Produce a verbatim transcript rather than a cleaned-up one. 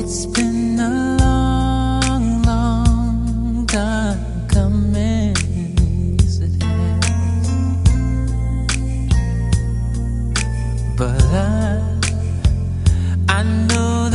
It's been a long, long time coming, yes it has. But I, I know